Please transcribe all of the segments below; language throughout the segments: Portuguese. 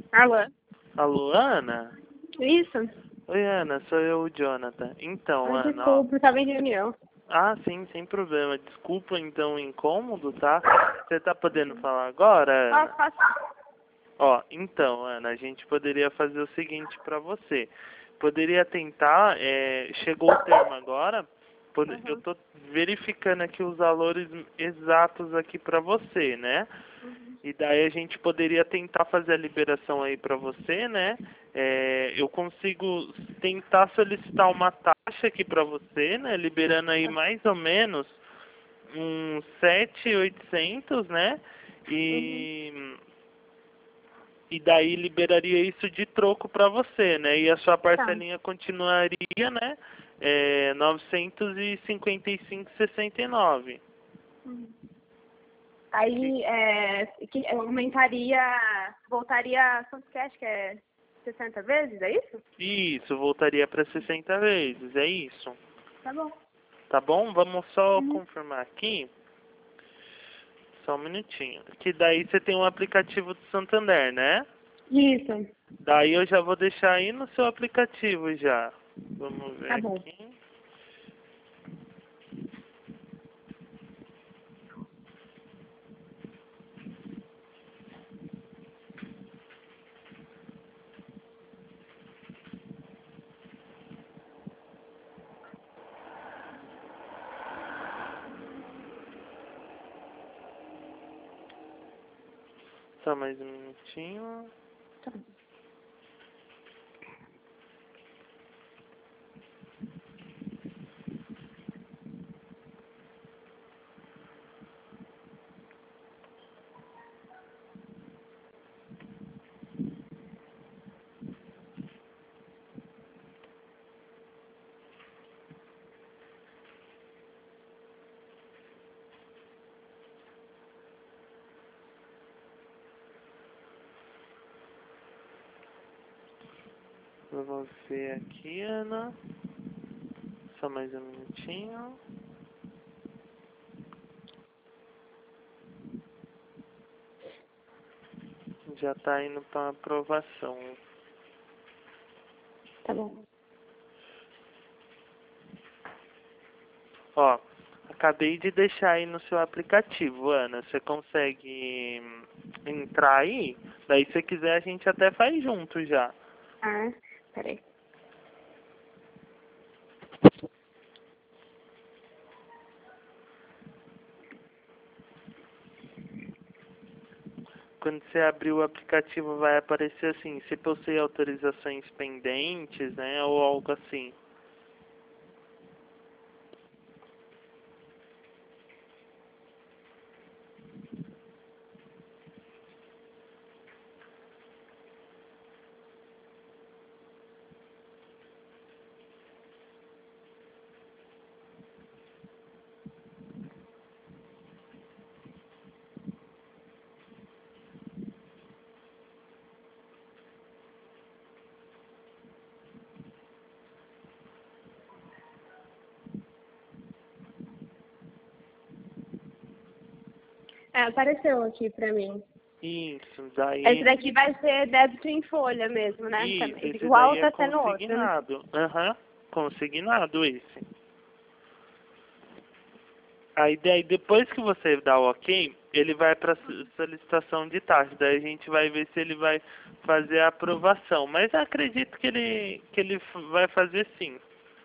Alô? Alô, Ana? Isso? Oi, Ana, sou eu, o Jonathan. Então, Ah, Ana, ó. desculpa, estava em reunião. Ah, sim, sem problema. Desculpa, então, o incômodo, tá? Você tá podendo falar agora, Ana? Posso? Ó, então, Ana, a gente poderia fazer o seguinte pra você. Poderia tentar, chegou o termo agora, eu tô verificando aqui os valores exatos aqui pra você, né? E daí a gente poderia tentar fazer a liberação aí para você, né? Eu consigo tentar solicitar uma taxa aqui para você, né? Liberando aí mais ou menos uns 7.800, né? E daí liberaria isso de troco para você, né? E a sua Tá. parcelinha continuaria, né? 955,69. Aí, que aumentaria, voltaria, quanto que acho que é 60 vezes, é isso? Isso, voltaria para 60 vezes, é isso. Tá bom. Tá bom? Vamos só confirmar aqui. Só um minutinho. Que daí você tem um aplicativo do Santander, né? Isso. Daí eu já vou deixar aí no seu aplicativo já. Vamos ver Tá bom. aqui. Só mais um minutinho. Tá bom. Vamos ver aqui, Ana. Só mais um minutinho. Já tá indo para aprovação. Tá bom. Ó, acabei de deixar aí no seu aplicativo, Ana. Você consegue entrar aí? Daí se quiser a gente até faz junto já. Ah, peraí. Quando você abrir o aplicativo vai aparecer assim, se possui autorizações pendentes, né, ou algo assim. Apareceu aqui pra mim. Isso, Esse daí... daqui vai ser débito em folha mesmo, né? Isso, Também. esse Igual daí é tá sendo outro, né? consignado. Aham, consignado esse. Aí daí depois que você dá o ok, ele vai para solicitação de taxa. Daí a gente vai ver se ele vai fazer a aprovação. Mas acredito que ele vai fazer sim.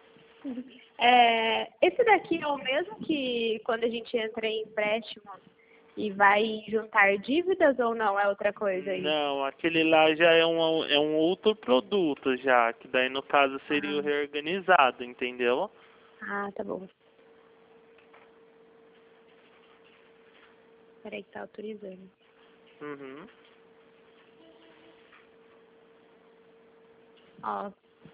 Esse daqui é o mesmo que quando a gente entra em empréstimo e vai juntar dívidas ou não? É outra coisa aí? Não, aquele lá já é um outro produto já, que daí no caso seria o Ah, reorganizado, entendeu? tá bom. Peraí que tá autorizando. Uhum. Ó,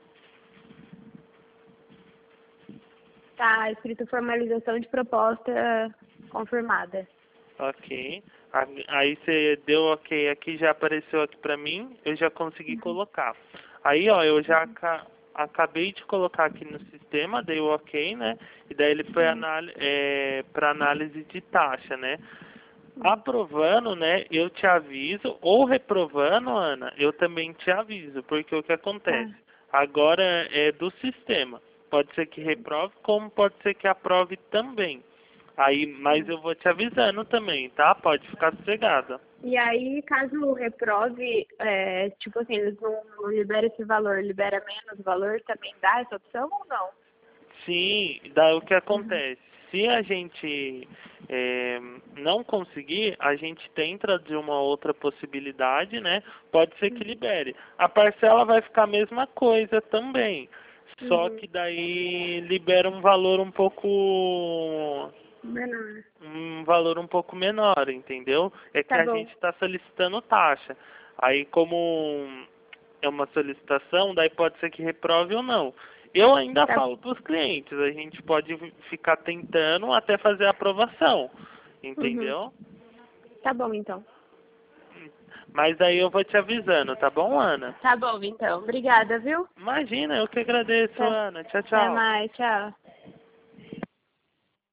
tá escrito formalização de proposta confirmada. Ok. Aí você deu ok aqui, já apareceu aqui pra mim, eu já consegui colocar. Aí, ó, eu já acabei de colocar aqui no sistema, dei o ok, né? E daí ele foi para análise de taxa, né? Aprovando, né, eu te aviso, ou reprovando, Ana, eu também te aviso, porque o que acontece? Agora é do sistema. Pode ser que reprove, como pode ser que aprove também. Aí, mas eu vou te avisando também, tá? Pode ficar sossegada. E aí, caso reprove, tipo assim, eles não liberam esse valor, libera menos valor, também dá essa opção ou não? Sim, daí o que acontece? Se a gente não conseguir, a gente tenta de uma outra possibilidade, né? Pode ser que libere. A parcela vai ficar a mesma coisa também, só que daí libera um valor um pouco Menor. menor, entendeu? É que Tá a bom. gente está solicitando taxa. Aí como é uma solicitação, daí pode ser que reprove ou não. Eu ainda Tá, falo para os clientes, a gente pode ficar tentando até fazer a aprovação, entendeu? tá bom, então. Mas aí eu vou te avisando, tá bom, Ana? Tá bom, então. Obrigada, viu? Imagina, eu que agradeço, Até, Ana. Tchau, até tchau. mais. Tchau.